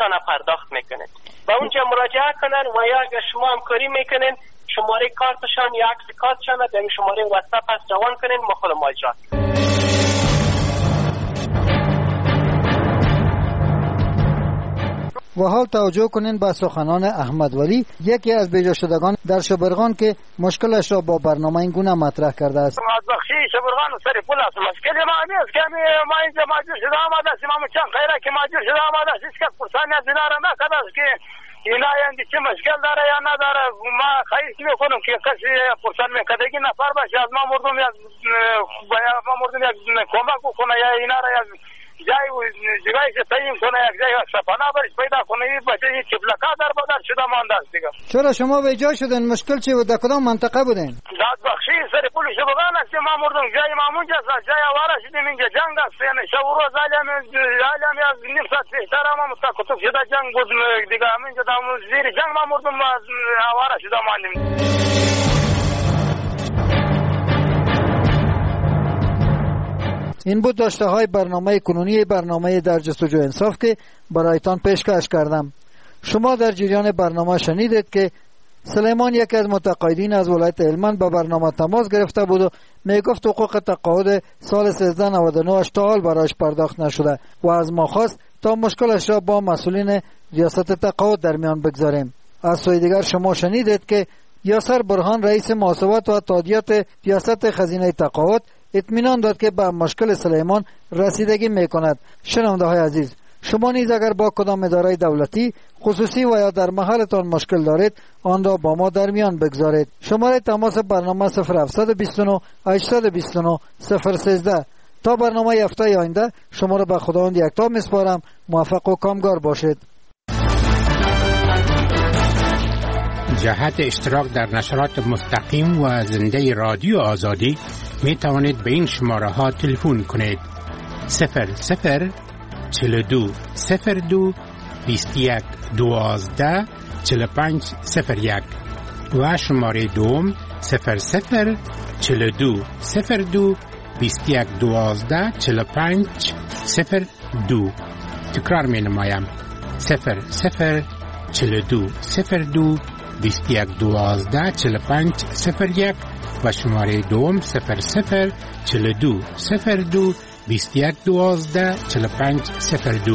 کارتشان پرداخت میکنن. به اونجا مراجعه کنن و یا اگر شما همکاری میکنن شماره کارتشان یا عکس کارتشان را در شماره واتساپ هست روان کنین ما خود ما اجرا. و حال توجه کنین به سخنان احمد ولی، یکی از بیجا شدگان در شبرغان که مشکلش را با برنامه این گونه مطرح کرده است. از بخشی شبرغان سر پول است. مشکل ما نیست که ما اینجا ماجور شده آمده است. ما چند خیره که ماجور شده آمده است. هیچ کس پرسانی از اینا را نکرده است که اینا یعنی چه مشکل داره یا نداره. ما خواهش میکنم که کسی پرسان میکردگی نفر باشه از ما مردم یک کمک بکنه یا اینا را جای جایی که تعیین کنه، یک جای سپانه برش پیدا کنه. این بچه این چپلکا در بدر شده مانده است دیگه. چرا شما به جای شدن؟ مشکل چی بود؟ در کدام منطقه بودین؟ دادبخشی سر پول شبرغان است. ما مردم جای ما اونجا است. جای آواره شدیم اینجا جنگ است. یعنی شب و روز عالمی از نیم ساعت پیشتر ما متکتب شده جنگ بود دیگه. همینجا زیر جنگ ما مردم آواره شده ماندیم. این بود داشته های برنامه کنونی برنامه در جستجو انصاف که برایتان پیشکش کردم. شما در جریان برنامه شنیدید که سلیمان یکی از متقاعدین از ولایت هلمند به برنامه تماس گرفته بود و میگفت حقوق تقاعد سال 1399 تا حال برایش پرداخت نشده و از ما خواست تا مشکلش را با مسئولین ریاست تقاعد در میان بگذاریم. از سوی دیگر شما شنیدید که یاسر برهان رئیس محاسبات و تادیات ریاست خزینه تقاعد اطمینان داد که به مشکل سلیمان رسیدگی میکند. شنونده های عزیز، شما نیز اگر با کدام اداره دولتی خصوصی و یا در محلتان مشکل دارید آن را با ما در میان بگذارید. شماره تماس برنامه 0729 829 013. تا برنامه هفته آینده شما را به خداوند یکتا میسپارم. موفق و کامگار باشید. جهت اشتراک در نشرات مستقیم و زنده رادیو آزادی می توانید به این شماره ها تلفن کنید: 00 42 02 21 12 45 01 و شماره دوم 00 42 02 21 12 45 02. تکرار می نمایم: 00 42 02 21 12 45 01 و شماره دوم 00 42 02 21 12 45 02.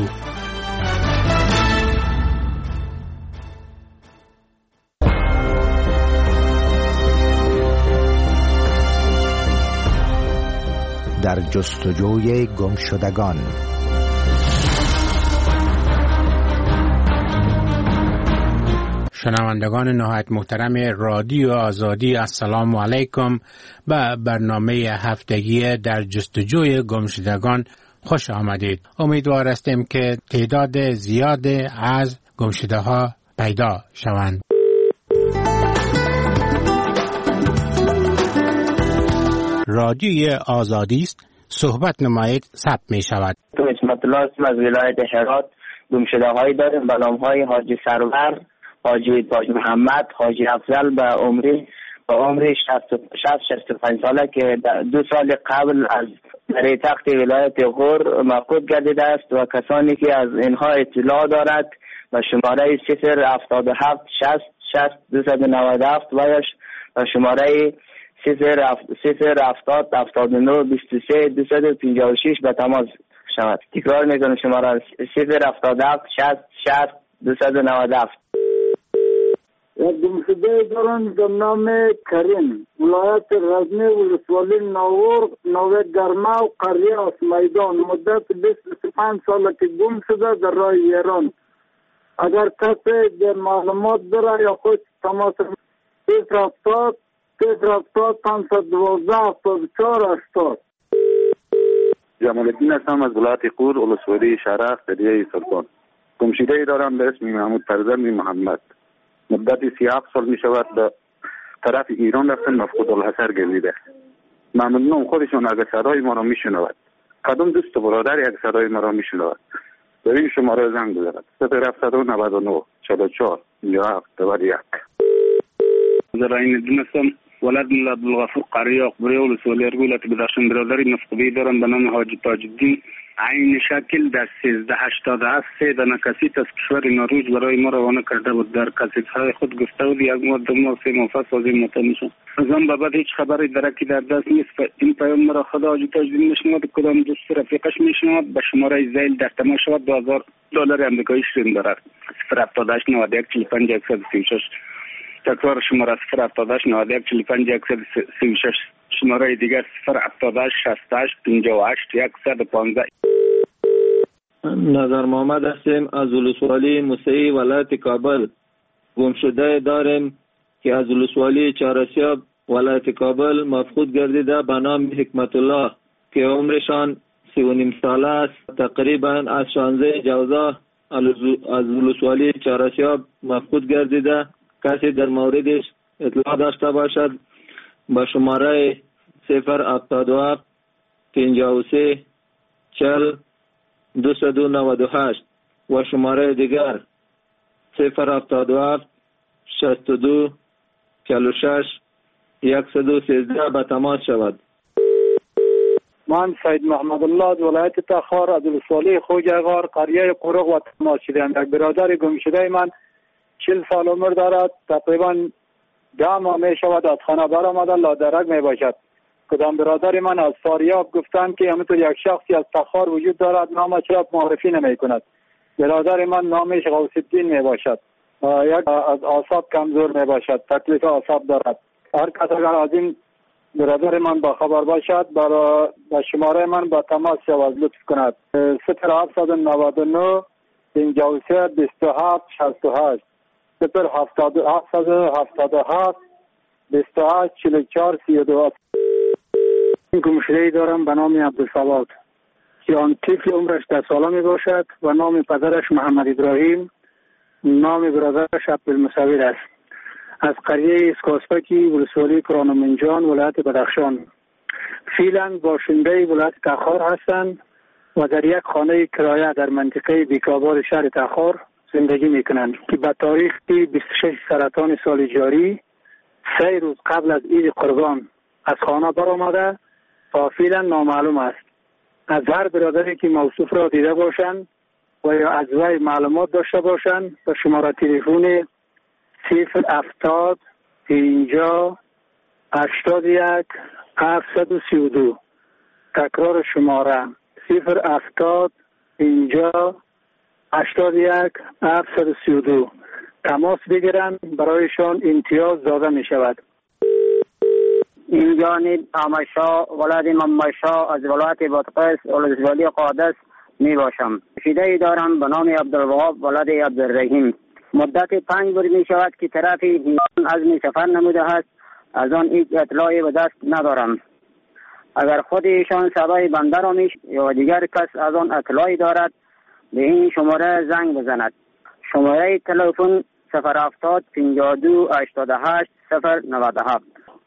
در جستجوی گمشدگان. شنوندگان نهایت محترم رادیو آزادی، السلام علیکم. به برنامه هفتگی در جستجوی گمشدگان خوش آمدید. امیدوار هستیم که تعداد زیاد از گمشده ها پیدا شوند. رادیوی آزادی است. صحبت نمایید ثبت می شود. تو اسمت الله از ولایت هرات گمشده هایی داریم به نام های حاجی سرور، حاجی تاج محمد، حاجی افضل به عمر 65 ساله که 2 سال قبل از در تخت ولایت غور مفقود گردیده است و کسانی که از اینها اطلاع دارد و شماره 077 60 60 297 و شماره 070 79 23 256 به تماس شود. تکرار میکنم شماره 077 60 60 297. یک گمشده دارن به نام کریم، ولایت غزنی، ولسوالی نوه گرمه و قریه است میدان. مدت 25 ساله که گم شده در راه ایران. اگر کسی در معلومات داره یا خود تماس 070 512 74 80. جمال الدین هستم از ولایت غور، ولسوالی شرف، قریه سلطان. گمشده دارم به اسم محمود فرزند محمد. مدت 37 سال می شود به طرف ایران رفتن، مفقود الحصر گردیده. ممنونم خودشون اگر صدای ما را می شنود. کدام دوست و برادر یک صدای ما را می شنود به این شماره زنگ بزند: 0799 44 57 91. زراین دونستم ولد ملا عبدالغفور قریه اقبری ولسوالی ولایت بدخشان. برادری مفقودی دارم به نام حاجی تاج الدین عین شکل در 1387 3 دانه کسیت از کشور نروژ برای ما روانه کرده بود. در کسیت‌های خود گفته بود یک ماه 2 ماه 3 ماه پس از این مطمئن. از آن به بعد هیچ خبری درکی در دست نیست. این پیام مرا خدا حاجی تاجدین میشنود، کدام دوست رفیقش میشنود، به شماره زیل در تماس شود. $2000 آمریکایی شرین دارد. 078 91 45 136. تکرار شماره 078 91 45 136. شماره دیگر 078 68 58 115. نظر محمد هستیم از ولسوالی موسعی ولایت کابل. گمشده داریم که از ولسوالی چهارسیاب ولایت کابل مفقود گردیده به نام حکمت الله که عمرشان 39 ساله است. تقریبا از 16 جوزا از ولسوالی چهارسیاب مفقود گردیده. کسی در موردش اطلاع داشته باشد با شماره 077 53 40 298 و شماره دیگر 077 62 46 113 به تماس شود. من سید محمد الله از ولایت تخار از ولسوالی خوجغار قریه قرق و تماس شدم. یک برادر گم شده من 40 سال عمر دارد. تقریبا 10 ماه می شود از خانه برآمده لادرک می باشد. کدام برادر من از فاریاب گفتند که همینطور یک شخصی از تخار وجود دارد، نامش را معرفی نمی کند. برادر من نامش غوث الدین می باشد. یک از اعصاب کمزور می باشد، تکلیف اعصاب دارد. هر کس اگر از این برادر من با خبر باشد با شماره من با تماس شود لطف کند. 0799 53 27 68 0777 28 44 32. این گمشده‌ای دارم به نام عبدالصواد که آن طفل عمرش 10 ساله می باشد و نام پدرش محمد ابراهیم، نام برادرش عبدالمصور است. از قریه اسکاسپکی ولسوالی کرانمنجان ولایت بدخشان. فعلا باشنده ولایت تخار هستند و در یک خانه کرایه در منطقه بیکاباد شهر تخار زندگی میکنند که به تاریخ 26 سرطان سال جاری 3 روز قبل از عید قربان از خانه برآمده و فعلا نامعلوم است. از هر برادری که موصوف را دیده باشند و یا از وی معلومات داشته باشند به شماره تلفن 070 50 81 732. تکرار شماره 070 50 81 732. تماس بگیرند، برایشان امتیاز داده می شود. این جانب آمشا ولاد ممشا از ولایت بادغیس ولسوالی قادس می باشم. شیده دارم به نام عبدالوهاب ولاد عبدالرحیم. مدت 5 روز می شود که طرف هیان عزم سفر نموده است. از آن هیچ اطلاعی به دست ندارم. اگر خود ایشان صدای بنده را یا دیگر کس از آن اطلاعی دارد به این شماره زنگ بزند. شماره تلفن 070 52 88 097.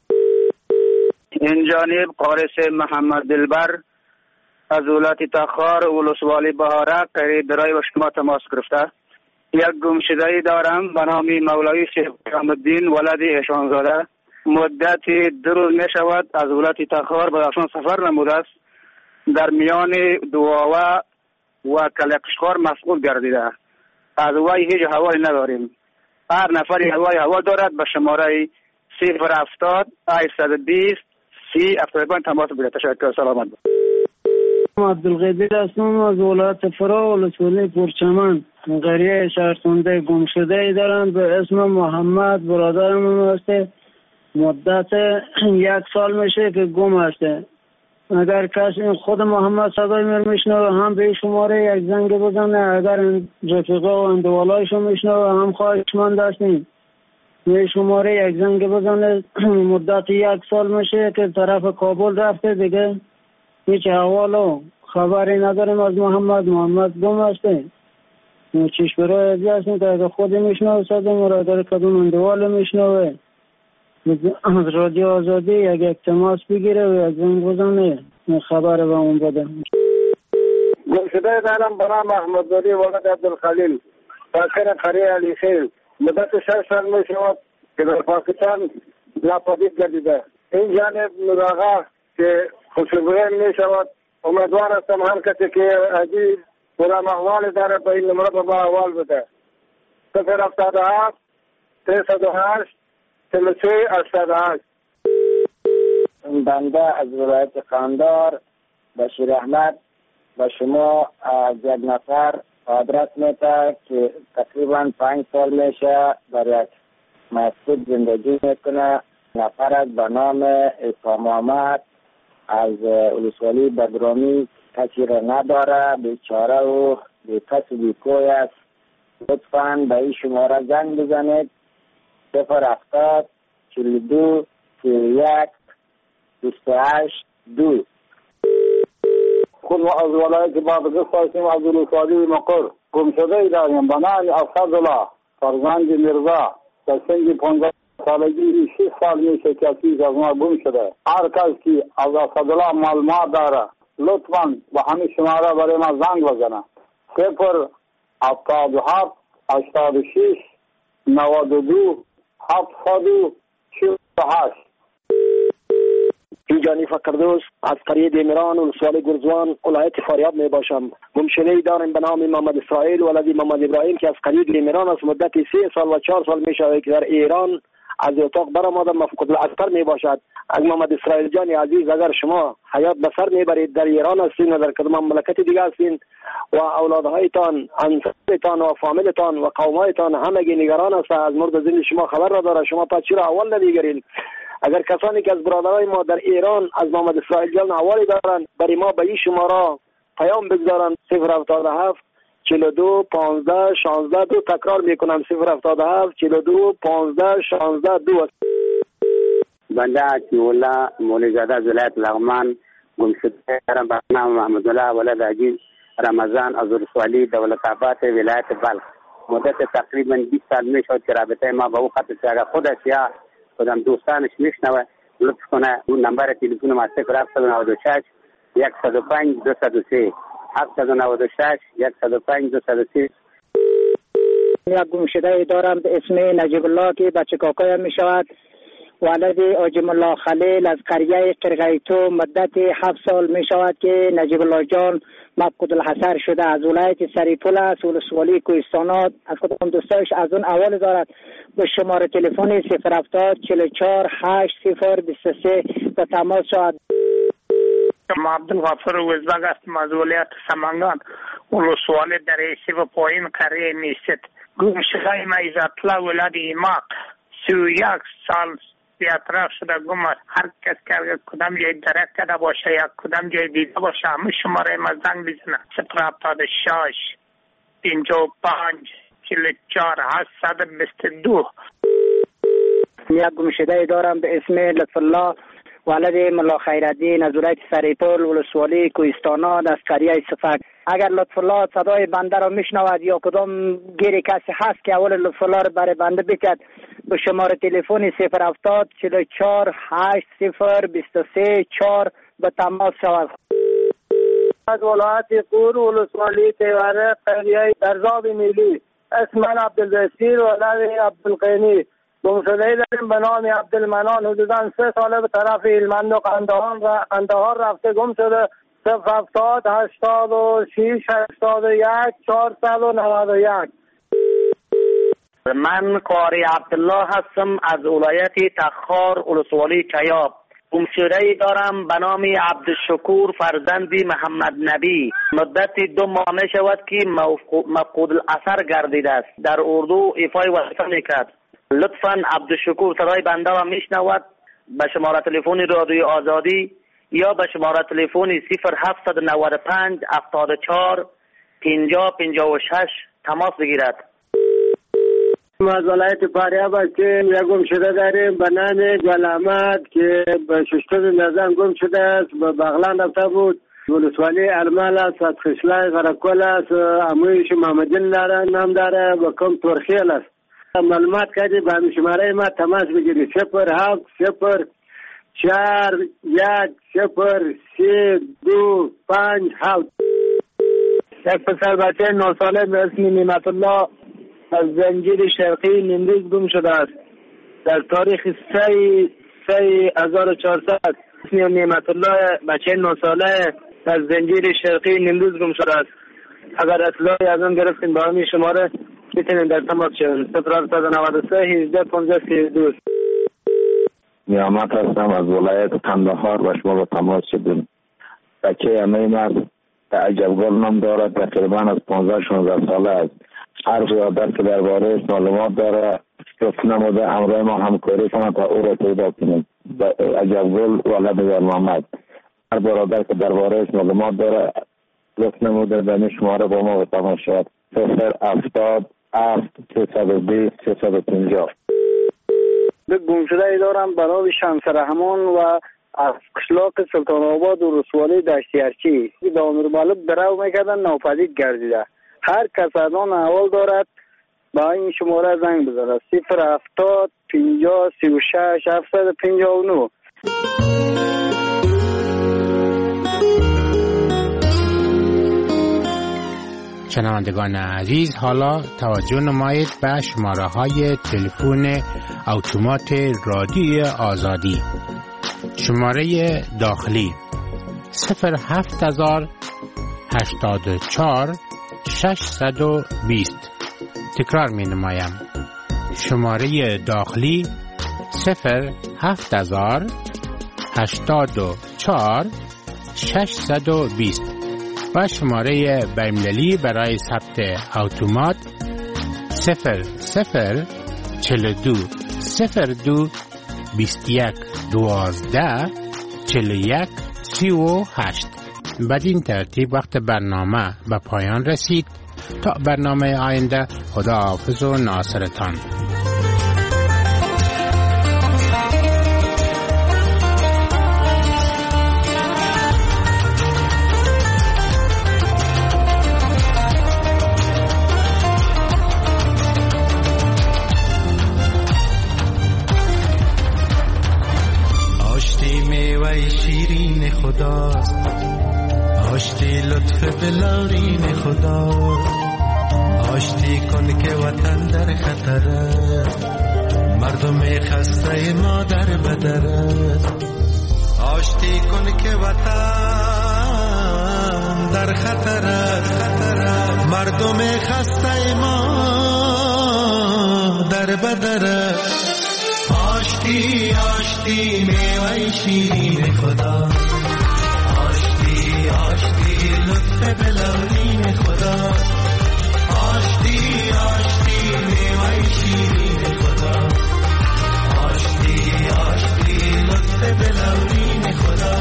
این جانب قارس محمد دلبر از ولایت تخار ولسوالی بهارک قریب برای به شما تماس گرفته. یک گمشده‌ای دارم به نام مولوی شیخ الدین ولد ایشانزاده. مدت 2 روز می شود از ولایت تخار به بدخشان سفر نموده است. در میان دواوه و کلقشخار مفقود گردیده. از وی هیچ حوالی نداریم. هر نفری هوا دارد به شماره 070 820 30 75 تماس بگیرید. تشکر. سلامت. عبدالقادر هستم از ولایت فرا ولسوالی پرچمن. قریه شهرخونده گمشده دارم به اسم محمد. برادرم هسته. مدت 1 سال میشه که گم هسته. اگر کسی خود محمد صدای میشنوه هم به شماره یک زنگ بزنه. اگر رفیقا و اندوالایشو میشنوه هم خواهشمند هستیم به شماره یک زنگ بزنه. مدت 1 سال میشه که طرف کابل رفته، دیگه هیچ احوال و خبری نداریم از محمد گم هسته. چیش برای ازی هستیم که اگر خود میشنوه صدای مرا در کدوم اندوال میشنوه از رادیو آزادی یک تماس بگیره و یک زنگ بزنه خبر به اون بده. گمشده دارم برام احمدزاده ولد عبدالخلیل ساکن قریه علی خیل. مدت 6 سال می شود که در پاکستان ناپدید گردیده. این جانب نوراغا که خوشبوین می شود امیدوار هستم هر کسی که عجیب پرام احوال داره به این نمره با احوال بده. 077 308 33 88. بنده از ولایت قندار بشیر احمد به شما از یک نفر آدرس میده که تقریبا 5 سال میشه در یک مسجد زندگی میکنه. نفر از به نام اسلام محمد از ولسوالی بدرامی کسی را نداره، بیچاره و بی کس و بی کوی است. لطفاً به این شماره زنگ بزنید 070 42 31 28 2. خود ما از ولایت بادغیس هستیم، از ولسوالی مقر. گمشده داریم به نام اسدالله فرزند میرزا در سن 15 سالگی 6 سال میشه که چیز از ما گم شده. هر کس که از اسدالله معلومات داره لطفاً به همین شماره برای ما زنگ بزنه 077 86 92 748. اینجانی فقردوس از قریه دیمران ولسوالی گرزوان ولایت فاریاب می باشم. گمشده‌ای داریم به نام محمد اسرائیل ولد محمد ابراهیم که از قریه دیمران از مدت 3 سال و 4 سال می شود که در ایران از اتاق برآمده مفقود الاثر می باشد. از محمد اسرائیل جان عزیز اگر شما حیات به سر میبرید در ایران هستین و در کدام مملکت دیگه هستین و اولادهایتان انصارتان و فامیلتان و قومایتان همگی نگران است از مرد زنده شما خبر را داره، شما پس چرا اول نمیگیرین؟ اگر کسانی که از برادرای ما در ایران از محمد اسرائیل جان حوالی دارن برای ما به این شماره پیام بگذارن 077 42 15 16 2. تکرار میکنم 077 42 15 16 2. بنده عطی‌الله مولی‌زاده از ولایت لغمان گمشده دارم به نام محمدالله ولد عجیز رمضان از ولسوالی دولت‌آباد ولایت بلخ. مدت تقریبا 20 سال میشد که رابطه ما با او قطع شد. اگر خودش یا خودم دوستانش میشنوه لطف کنه اون نمبر تلفن ما 0796 105 203 796 105 203. یک گمشده دارم به اسم نجیب الله که بچه کاکایم می شود. ولد آجم الله خلیل از قریه قرغیتو مدت 7 سال می شود که نجیب الله جان مفقود الحصر شده. از ولایت سریپول است ولسوالی کوهستانات. از خودم دوستایش از اون اول دارد به شماره تلفن 070 44 80 23 به تماس شد. ما عبدالغفور وزبگ هستم از ولایت سمنگان ولسوالی در ایسی و پایین قریه میست. گمشده ما عزت‌الله ولد ایماق 31 سال بی‌اطراف شده گم است. هر کس که کدام جای درک کرده باشه یا کدام جای دیده باشه همه شماره ما زنگ بزنه 076 55 44 822. یک گمشده دارم به اسم لطف الله ولد ملا خیرالدین از ولایت سریپول ولسوالی کوهستانات از قریه صفک. اگر لطف الله صدای بنده را میشنود یا کدام گیری کسی هست که اول لطف الله را برای بنده بکرد به شماره تلفن 070 44 80 23 4 به تماس شود. از ولایت قور ولسوالی تیوره قریه درزاب میلی اسم من عبدالبصیر ولد عبدالقینی. گمشده‌ای داریم به نام عبدالمنان حدوداً 3 ساله به طرف هلمند و قندهار رفته گم شده. 070 86 81 491. من قاری عبدالله هستم از ولایت تخار ولسوالی چیاب. گمشده‌ای دارم به نام عبدالشکور فرزند محمد نبی. مدت 2 ماه می شود که مفقود الاثر گردیده است. در اردو ایفای وظیفه میکرد. لطفاً عبدالشکور صدای بنده را میشنود به شماره تلفن رادیو آزادی یا به شماره تلفن 0795 74 50 56 تماس بگیرد. ما از ولایت فاریاب هستیم. یک گمشده داریم به نام گل احمد که به ششتم نظام گم شده است. به بغلان رفته بود. ولسوالی المال است. از خشلای غرقل است. امویش محمدین داره نام داره و کم ترخیل است. معلومات کردی به شماره ما تماس بگیری 07 0 4 1 0 3 2 5 7. یک پسر بچه 9 ساله به اسم نعمت الله از زنجیر شرقی نیمروز گم شده است. در تاریخ 3/1400 اسم نعمت الله بچه 9 ساله از زنجیر شرقی نیمروز گم شده است. اگر اطلاعی از آن گرفتیم با همین شماره میتونیم در تماس شویم. 0793 18 15 32. نیامت هستم از ولایت قندهار و شما با تماس شدیم. بچه همه مرد در عجبگل نام دارد، تقریبا از 15-16 ساله است. هر برادر که درباره معلومات داره گفت نموده امروز ما همکاری کنند تا او را پیدا کنیم. عجبگل ولد در محمد. هر برادر که درباره معلومات داره گفت نموده به شماره با ما با تماس شد. 070 320 350. گم شده ای دارم به نام شمس رحمان و از قشلاق سلطان آباد و رسوالی دشتی ارچی به امیر درو میکردن ناپدید گردیده. هر کس از آن احوال دارد با این شماره زنگ بزنه. 070 50 36 759. شنوندگان عزیز، حالا توجه نمایید به شماره های تلفن اتومات رادیو آزادی. شماره داخلی 07084 620. تکرار می نمایم. شماره داخلی 07084 620 و شماره بین‌المللی برای ثبت اتومات 0042 02 21 12 41 38. بدین ترتیب وقت برنامه به پایان رسید. تا برنامه آینده، خداحافظ و ناصرتان. شیرین خداست، آشتی لطف بلارین خداست. آشتی کن که وطن در خطر است، مردم خسته ما در بدر است. آشتی کن که وطن در خطر است، مردم خسته ما در بدر است. آشتی آشتی میوه شیرین خدا، آشتی آشتی لطف بلورین خدا. آشتی آشتی میوه شیرین خدا، آشتی آشتی لطف بلورین خدا.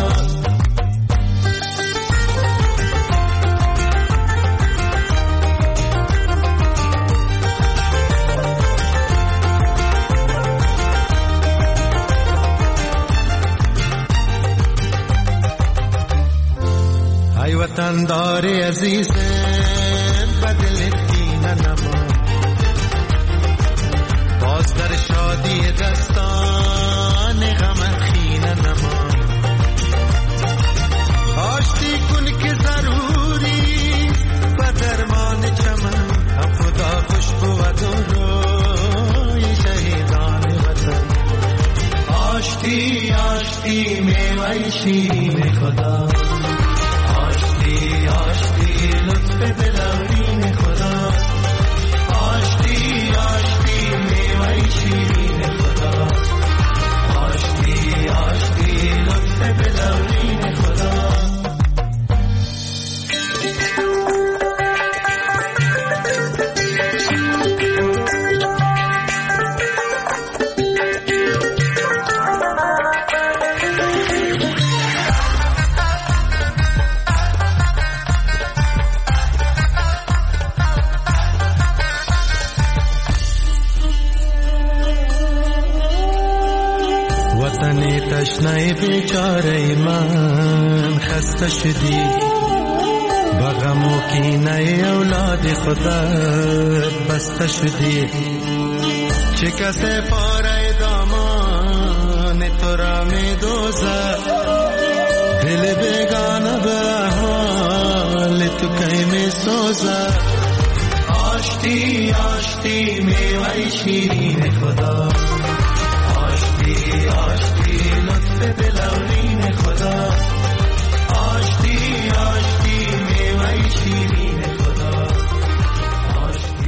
وطن داری عزیز بدل دین نما، باز در شادی دستان غم خین نما. آشتی کن که ضروری و درمان چمن، هم خدا خوشبو و روی شهیدان وطن. آشتی آشتی میوه شیرین خدا، آشتی لطف بلورین خدا. آشتی آشتی میوه شیرین خدا، آشتی آشتی لطف بلورین خدا. تشنه بیچاره من خسته شدی، بغم و کینه اولاد خودت بسته شدی. چه کسی پاره دامان تو را می دوزه، دل بیگانه به حال تو کی می سوزه. آشتی آشتی میوه شیرین خدا، آشتی آشتی لطف بلوری